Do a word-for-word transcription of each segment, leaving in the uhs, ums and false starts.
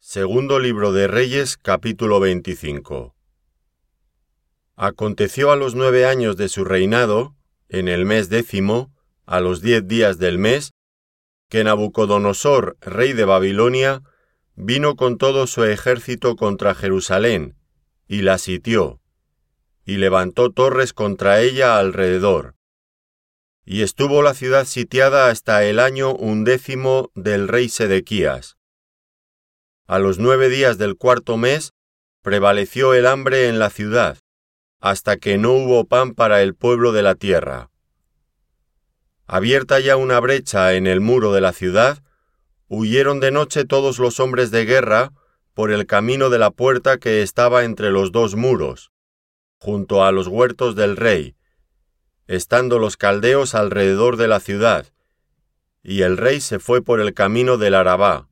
Segundo libro de Reyes, capítulo veinticinco. Aconteció a los nueve años de su reinado, en el mes décimo, a los diez días del mes, que Nabucodonosor, rey de Babilonia, vino con todo su ejército contra Jerusalén, y la sitió, y levantó torres contra ella alrededor. Y estuvo la ciudad sitiada hasta el año undécimo del rey Sedequías. A los nueve días del cuarto mes, prevaleció el hambre en la ciudad, hasta que no hubo pan para el pueblo de la tierra. Abierta ya una brecha en el muro de la ciudad, huyeron de noche todos los hombres de guerra por el camino de la puerta que estaba entre los dos muros, junto a los huertos del rey, estando los caldeos alrededor de la ciudad, y el rey se fue por el camino del Arabá.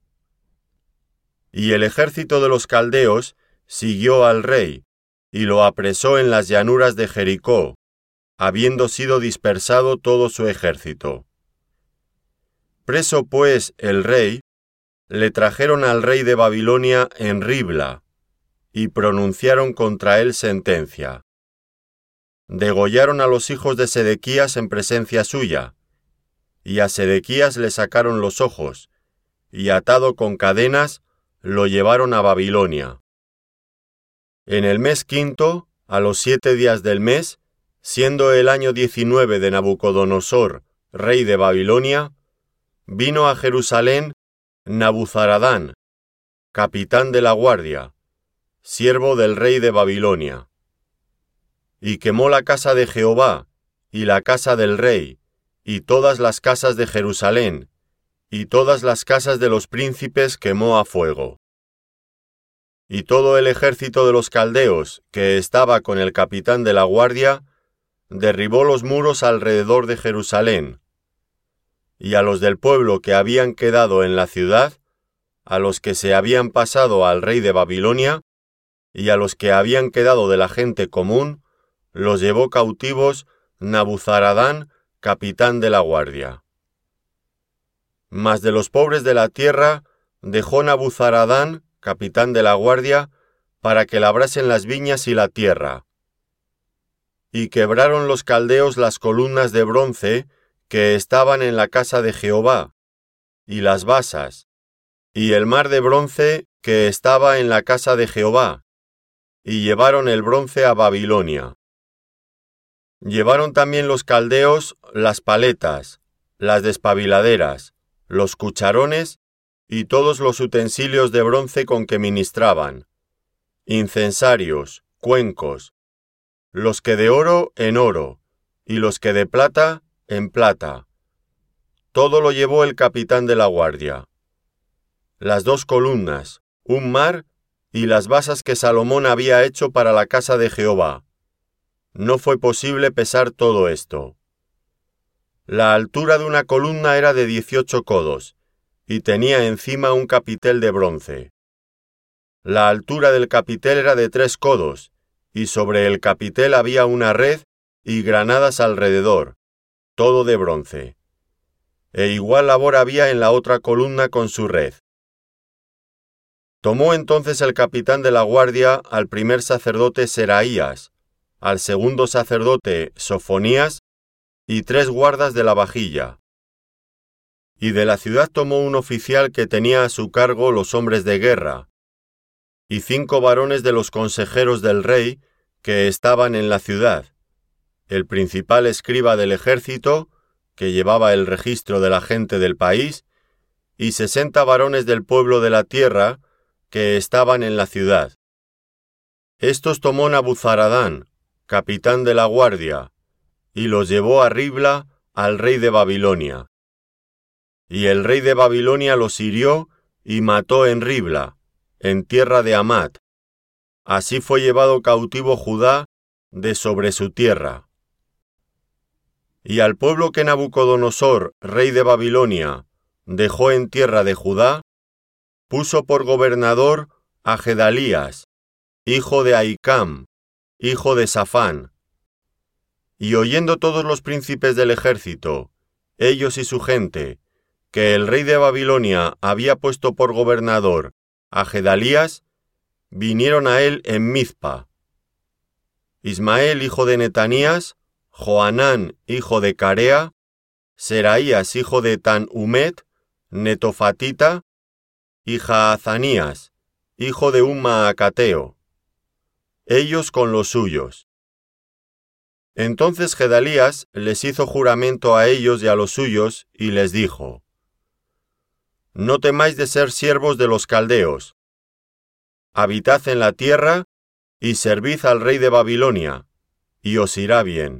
Y el ejército de los caldeos siguió al rey, y lo apresó en las llanuras de Jericó, habiendo sido dispersado todo su ejército. Preso pues el rey, le trajeron al rey de Babilonia en Ribla, y pronunciaron contra él sentencia. Degollaron a los hijos de Sedequías en presencia suya, y a Sedequías le sacaron los ojos, y atado con cadenas, lo llevaron a Babilonia. En el mes quinto, a los siete días del mes, siendo el año diecinueve de Nabucodonosor, rey de Babilonia, vino a Jerusalén Nabuzaradán, capitán de la guardia, siervo del rey de Babilonia. Y quemó la casa de Jehová, y la casa del rey, y todas las casas de Jerusalén, y todas las casas de los príncipes quemó a fuego. Y todo el ejército de los caldeos, que estaba con el capitán de la guardia, derribó los muros alrededor de Jerusalén. Y a los del pueblo que habían quedado en la ciudad, a los que se habían pasado al rey de Babilonia, y a los que habían quedado de la gente común, los llevó cautivos Nabuzaradán, capitán de la guardia. Mas de los pobres de la tierra dejó Nabuzaradán, capitán de la guardia, para que labrasen las viñas y la tierra. Y quebraron los caldeos las columnas de bronce que estaban en la casa de Jehová, y las basas, y el mar de bronce que estaba en la casa de Jehová, y llevaron el bronce a Babilonia. Llevaron también los caldeos las paletas, las despabiladeras, los cucharones y todos los utensilios de bronce con que ministraban, incensarios, cuencos, los que de oro en oro, y los que de plata en plata. Todo lo llevó el capitán de la guardia. Las dos columnas, un mar y las basas que Salomón había hecho para la casa de Jehová. No fue posible pesar todo esto. La altura de una columna era de dieciocho codos, y tenía encima un capitel de bronce. La altura del capitel era de tres codos, y sobre el capitel había una red y granadas alrededor, todo de bronce. E igual labor había en la otra columna con su red. Tomó entonces el capitán de la guardia al primer sacerdote Seraías, al segundo sacerdote Sofonías, y tres guardas de la vajilla. Y de la ciudad tomó un oficial que tenía a su cargo los hombres de guerra, y cinco varones de los consejeros del rey que estaban en la ciudad, el principal escriba del ejército, que llevaba el registro de la gente del país, y sesenta varones del pueblo de la tierra que estaban en la ciudad. Estos tomó Nabuzaradán, capitán de la guardia, y los llevó a Ribla al rey de Babilonia. Y el rey de Babilonia los hirió y mató en Ribla, en tierra de Amat. Así fue llevado cautivo Judá de sobre su tierra. Y al pueblo que Nabucodonosor, rey de Babilonia, dejó en tierra de Judá, puso por gobernador a Gedalías, hijo de Ahicam, hijo de Safán. Y oyendo todos los príncipes del ejército, ellos y su gente, que el rey de Babilonia había puesto por gobernador a Gedalías, vinieron a él en Mizpa. Ismael, hijo de Netanías, Johanán, hijo de Carea, Seraías, hijo de Tanhumet, netofatita, y Jaazanías, hijo de un maacateo, ellos con los suyos. Entonces Gedalías les hizo juramento a ellos y a los suyos, y les dijo: No temáis de ser siervos de los caldeos. Habitad en la tierra, y servid al rey de Babilonia, y os irá bien.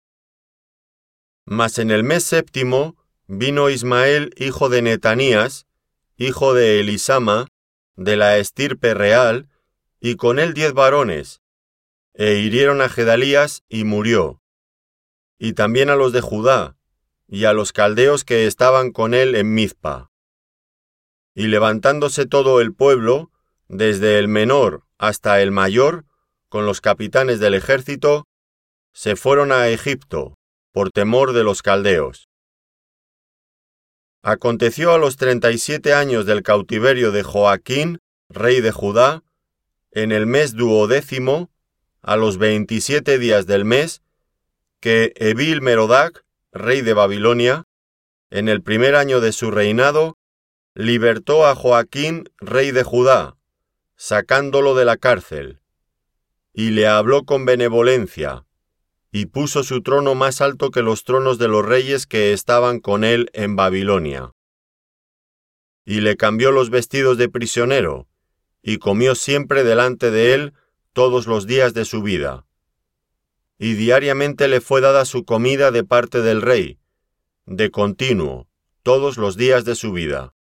Mas en el mes séptimo vino Ismael, hijo de Netanías, hijo de Elisama, de la estirpe real, y con él diez varones, e hirieron a Gedalías, y murió, y también a los de Judá, y a los caldeos que estaban con él en Mizpa. Y levantándose todo el pueblo, desde el menor hasta el mayor, con los capitanes del ejército, se fueron a Egipto, por temor de los caldeos. Aconteció a los treinta y siete años del cautiverio de Joaquín, rey de Judá, en el mes duodécimo, a los veintisiete días del mes, que Evil Merodac, rey de Babilonia, en el primer año de su reinado, libertó a Joaquín, rey de Judá, sacándolo de la cárcel, y le habló con benevolencia, y puso su trono más alto que los tronos de los reyes que estaban con él en Babilonia. Y le cambió los vestidos de prisionero, y comió siempre delante de él todos los días de su vida. Y diariamente le fue dada su comida de parte del rey, de continuo, todos los días de su vida.